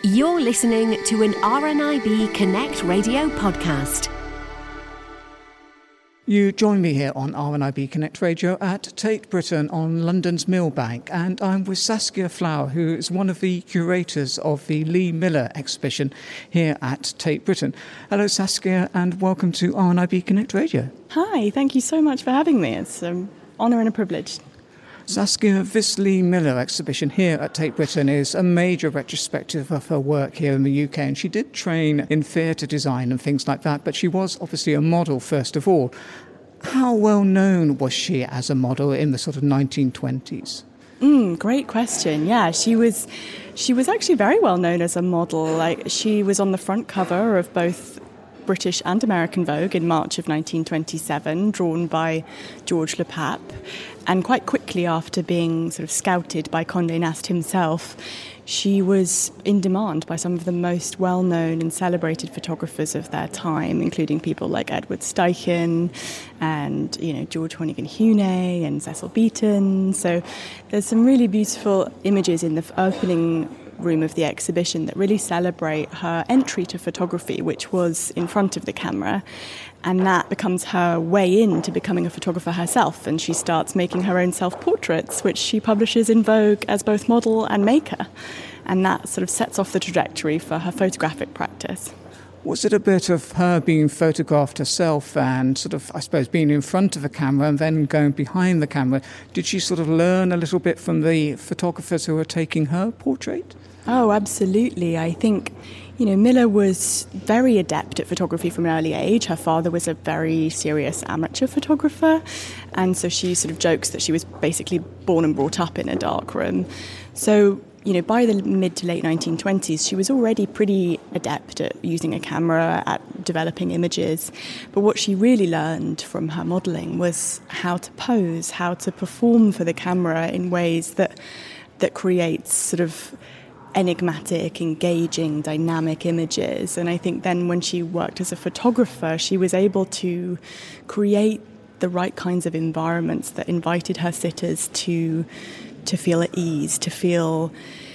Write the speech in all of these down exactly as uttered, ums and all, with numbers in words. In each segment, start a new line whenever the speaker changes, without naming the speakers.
You're listening to an R N I B Connect radio podcast.
You join me here on R N I B Connect Radio at Tate Britain on London's Millbank, and I'm with Saskia Flower, who is one of the curators of the Lee Miller exhibition here at Tate Britain. Hello Saskia, and welcome to R N I B Connect Radio.
Hi, thank you so much for having me. It's an honour and a privilege.
Saskia, this Lee Miller exhibition here at Tate Britain is a major retrospective of her work here in the U K, and she did train in theatre design and things like that, but she was obviously a model first of all. How well known was she as a model in the sort of nineteen twenties?
Mm, great question. Yeah, she was she was actually very well known as a model. Like, she was on the front cover of both British and American Vogue in March of nineteen twenty-seven, drawn by Georges Le Pape. And quite quickly after being sort of scouted by Condé Nast himself, she was in demand by some of the most well-known and celebrated photographers of their time, including people like Edward Steichen and, you know, George Honegan-Huene and Cecil Beaton. So there's some really beautiful images in the opening room of the exhibition that really celebrate her entry to photography, which was in front of the camera, and that becomes her way into becoming a photographer herself, and she starts making her own self-portraits, which she publishes in Vogue as both model and maker, and that sort of sets off the trajectory for her photographic practice.
Was it a bit of her being photographed herself and sort of, I suppose, being in front of the camera and then going behind the camera? Did she sort of learn a little bit from the photographers who were taking her portrait?
Oh, absolutely. I think, you know, Miller was very adept at photography from an early age. Her father was a very serious amateur photographer, and so she sort of jokes that she was basically born and brought up in a darkroom. So, you know, by the mid to late nineteen twenties, she was already pretty adept at using a camera, at developing images. But what she really learned from her modelling was how to pose, how to perform for the camera in ways that that creates sort of enigmatic, engaging, dynamic images. And I think then when she worked as a photographer, she was able to create the right kinds of environments that invited her sitters to to feel at ease, to feel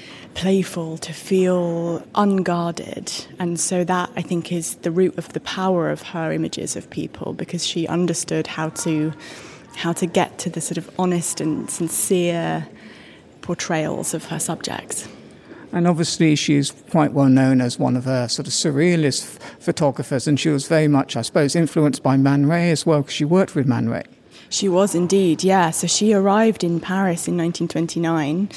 playful, to feel unguarded. And so that, I think, is the root of the power of her images of people, because she understood how to how to get to the sort of honest and sincere portrayals of her subjects.
And obviously she's quite well known as one of her sort of surrealist f- photographers, and she was very much, I suppose, influenced by Man Ray as well, because she worked with Man Ray.
She was indeed, yeah. So she arrived in Paris in nineteen twenty-nine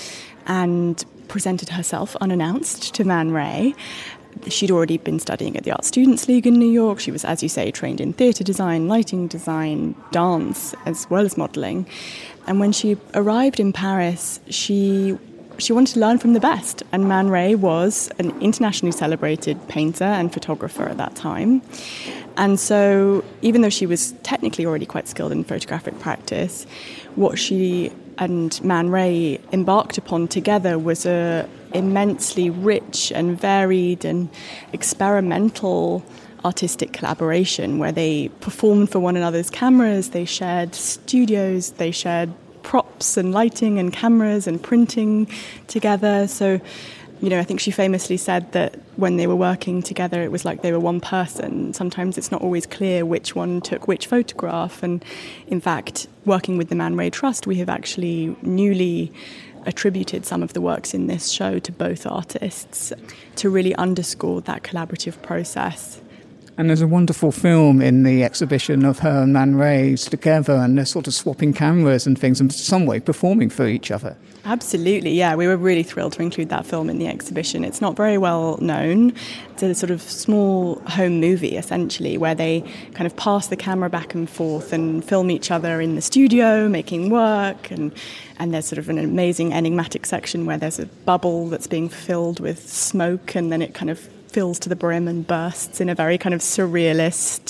and presented herself unannounced to Man Ray. She'd already been studying at the Art Students League in New York. She was, as you say, trained in theatre design, lighting design, dance, as well as modelling. And when she arrived in Paris, she She wanted to learn from the best, and Man Ray was an internationally celebrated painter and photographer at that time. And so, even though she was technically already quite skilled in photographic practice, what she and Man Ray embarked upon together was a immensely rich and varied and experimental artistic collaboration, where they performed for one another's cameras, they shared studios, they shared props and lighting and cameras and printing together. So, you know, I think she famously said that when they were working together, it was like they were one person. Sometimes it's not always clear which one took which photograph. And in fact, working with the Man Ray Trust, we have actually newly attributed some of the works in this show to both artists to really underscore that collaborative process.
And there's a wonderful film in the exhibition of her and Man Ray together, and they're sort of swapping cameras and things, and in some way performing for each other.
Absolutely, yeah. We were really thrilled to include that film in the exhibition. It's not very well known. It's a sort of small home movie, essentially, where they kind of pass the camera back and forth and film each other in the studio, making work, and and there's sort of an amazing enigmatic section where there's a bubble that's being filled with smoke, and then it kind of fills to the brim and bursts in a very kind of surrealist,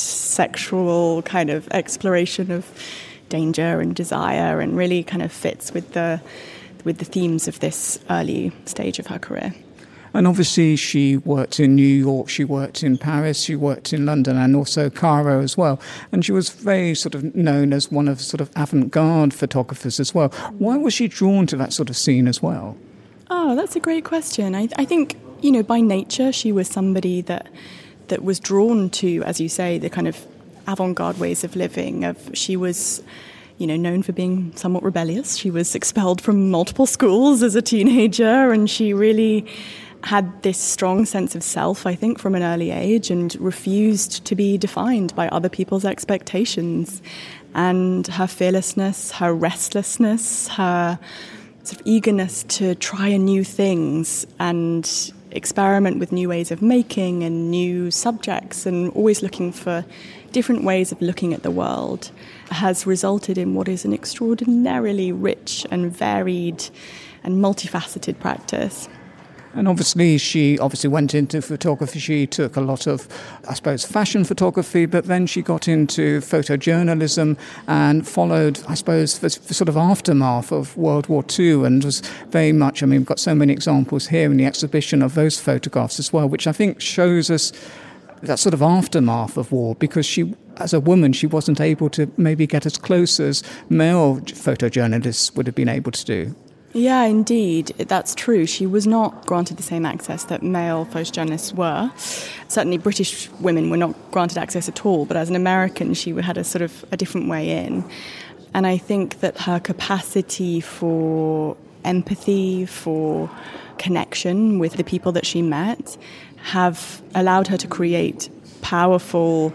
sexual kind of exploration of danger and desire, and really kind of fits with the with the themes of this early stage of her career.
And obviously she worked in New York, she worked in Paris, she worked in London and also Cairo as well. And she was very sort of known as one of sort of avant-garde photographers as well. Why was she drawn to that sort of scene as well?
Oh, that's a great question. I, I think you know, by nature, she was somebody that that was drawn to, as you say, the kind of avant-garde ways of living. Of she was, you know, known for being somewhat rebellious. She was expelled from multiple schools as a teenager, and she really had this strong sense of self, I think, from an early age, and refused to be defined by other people's expectations. And her fearlessness, her restlessness, her sort of eagerness to try new things and experiment with new ways of making and new subjects, and always looking for different ways of looking at the world, has resulted in what is an extraordinarily rich and varied and multifaceted practice.
And obviously, she obviously went into photography. She took a lot of, I suppose, fashion photography, but then she got into photojournalism and followed, I suppose, the sort of aftermath of World War Two, and was very much, I mean, we've got so many examples here in the exhibition of those photographs as well, which I think shows us that sort of aftermath of war, because she, as a woman, she wasn't able to maybe get as close as male photojournalists would have been able to do.
Yeah, indeed, that's true. She was not granted the same access that male photojournalists were. Certainly British women were not granted access at all, but as an American she had a sort of a different way in. And I think that her capacity for empathy, for connection with the people that she met, have allowed her to create powerful,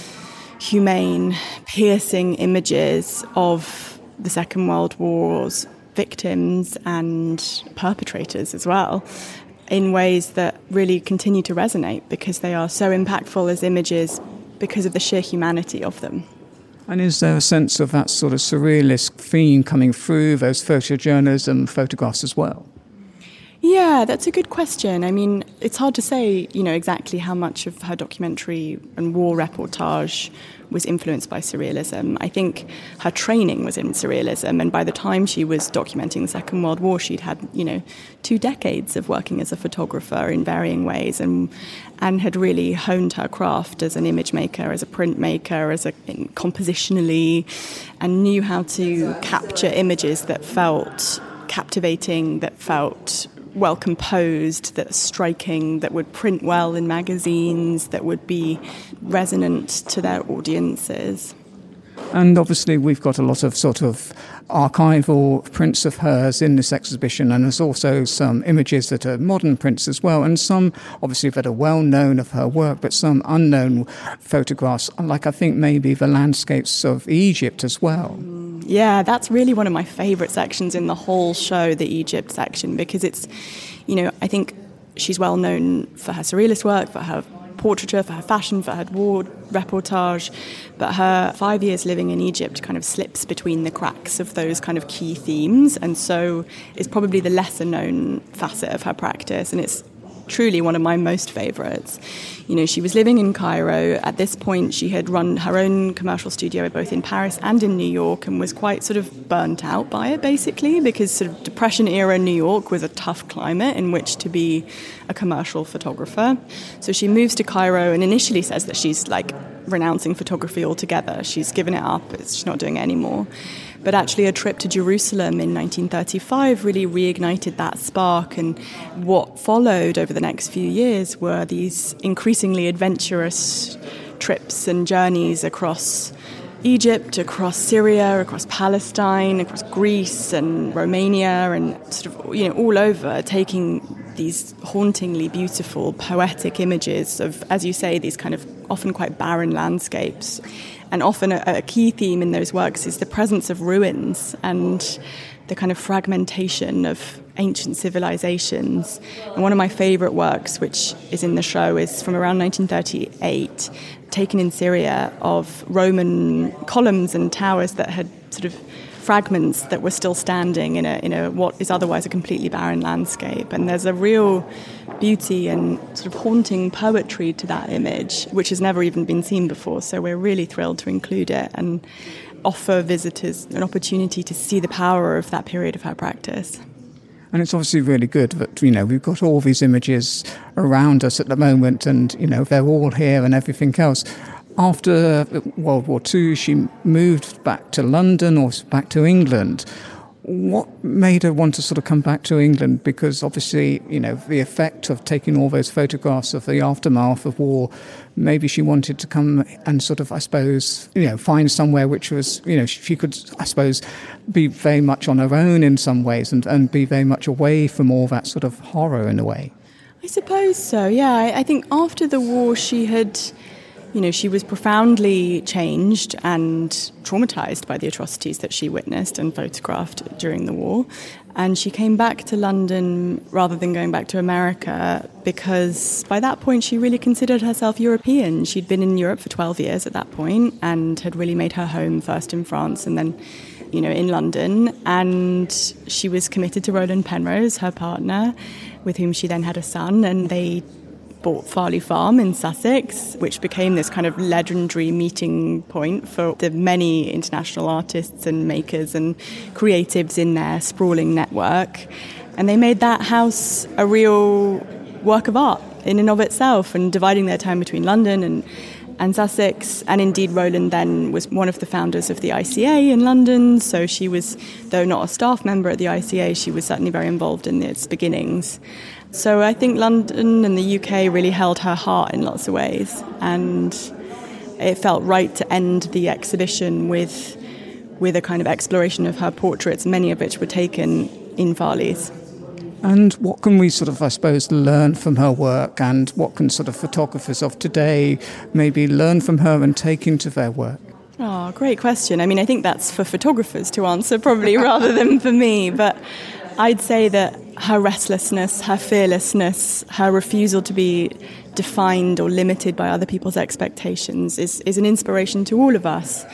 humane, piercing images of the Second World War's victims and perpetrators as well, in ways that really continue to resonate because they are so impactful as images because of the sheer humanity of them.
And is there a sense of that sort of surrealist theme coming through those photojournalism photographs as well?
Yeah, that's a good question. I mean, it's hard to say, you know, exactly how much of her documentary and war reportage was influenced by surrealism. I think her training was in surrealism, and by the time she was documenting the Second World War, she'd had, you know, two decades of working as a photographer in varying ways, and and had really honed her craft as an image maker, as a printmaker, as a in, compositionally, and knew how to capture images that felt captivating, that felt well composed, that's striking, that would print well in magazines, that would be resonant to their audiences.
And obviously we've got a lot of sort of archival prints of hers in this exhibition, and there's also some images that are modern prints as well, and some obviously that are well known of her work, but some unknown photographs, like I think maybe the landscapes of Egypt as well.
Yeah, that's really one of my favourite sections in the whole show, the Egypt section, because it's, you know, I think she's well known for her surrealist work, for her portraiture, for her fashion, for her war reportage, but her five years living in Egypt kind of slips between the cracks of those kind of key themes, and so is probably the lesser known facet of her practice, and it's truly one of my most favourites. You know, she was living in Cairo. At this point, she had run her own commercial studio both in Paris and in New York, and was quite sort of burnt out by it, basically, because sort of Depression-era New York was a tough climate in which to be a commercial photographer. So she moves to Cairo and initially says that she's, like, renouncing photography altogether. She's given it up. She's not doing it anymore. But actually a trip to Jerusalem in nineteen thirty-five really reignited that spark, and what followed over the next few years were these increasingly adventurous trips and journeys across Egypt, across Syria, across Palestine, across Greece and Romania, and sort of, you know, all over, taking these hauntingly beautiful, poetic images of, as you say, these kind of often quite barren landscapes. And often a, a key theme in those works is the presence of ruins and the kind of fragmentation of ancient civilizations. And one of my favourite works, which is in the show, is from around nineteen thirty-eight, taken in Syria, of Roman columns and towers that had sort of fragments that were still standing in a in a what is otherwise a completely barren landscape. And there's a real beauty and sort of haunting poetry to that image, which has never even been seen before. So we're really thrilled to include it and offer visitors an opportunity to see the power of that period of her practice.
And it's obviously really good that, you know, we've got all these images around us at the moment, and, you know, they're all here and everything else. After World War Two, she moved back to London or back to England. what made her want to sort of come back to England? Because obviously, you know, the effect of taking all those photographs of the aftermath of war, maybe she wanted to come and sort of, I suppose, you know, find somewhere which was, you know, she could, I suppose, be very much on her own in some ways and, and be very much away from all that sort of horror in a way.
I suppose so, yeah. I, I think after the war she had... You know, she was profoundly changed and traumatised by the atrocities that she witnessed and photographed during the war. And she came back to London rather than going back to America because by that point she really considered herself European. She'd been in Europe for twelve years at that point and had really made her home first in France and then, you know, in London. And she was committed to Roland Penrose, her partner, with whom she then had a son, and they bought Farley Farm in Sussex, which became this kind of legendary meeting point for the many international artists and makers and creatives in their sprawling network. And they made that house a real work of art in and of itself, and dividing their time between London and, and Sussex. And indeed, Roland then was one of the founders of the I C A in London, so she was, though not a staff member at the I C A, she was certainly very involved in its beginnings. So I think London and the U K really held her heart in lots of ways, and it felt right to end the exhibition with with a kind of exploration of her portraits, many of which were taken in Farley's.
And what can we sort of, I suppose, learn from her work, and what can sort of photographers of today maybe learn from her and take into their work?
Oh, great question. I mean, I think that's for photographers to answer probably rather than for me, but I'd say that her restlessness, her fearlessness, her refusal to be defined or limited by other people's expectations is, is an inspiration to all of us.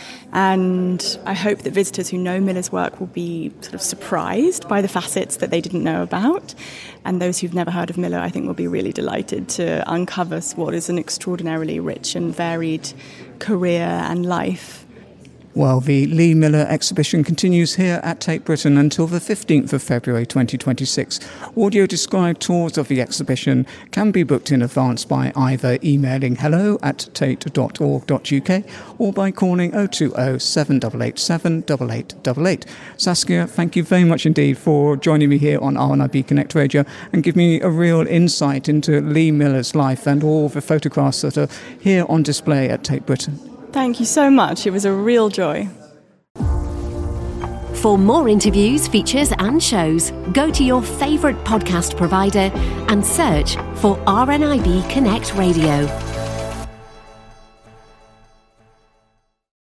And I hope that visitors who know Miller's work will be sort of surprised by the facets that they didn't know about. And those who've never heard of Miller, I think, will be really delighted to uncover what is an extraordinarily rich and varied career and life.
Well, the Lee Miller exhibition continues here at Tate Britain until the fifteenth of February twenty twenty-six. Audio-described tours of the exhibition can be booked in advance by either emailing hello at tate dot org dot uk or by calling oh two oh, seven eight eight seven, eight eight eight eight. Saskia, thank you very much indeed for joining me here on R N I B Connect Radio and giving me a real insight into Lee Miller's life and all the photographs that are here on display at Tate Britain.
Thank you so much. It was a real joy.
For more interviews, features and shows, go to your favourite podcast provider and search for R N I B Connect Radio.